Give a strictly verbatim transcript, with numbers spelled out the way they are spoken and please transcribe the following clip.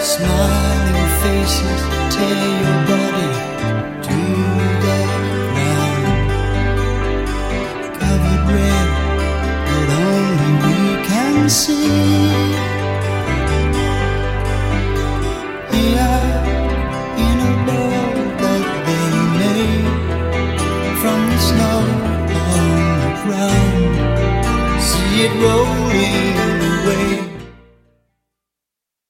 Smiling faces tear your body to the ground. Covered red, but only we can see. Here in a bowl that they made from the snow on the ground. See it rolling away.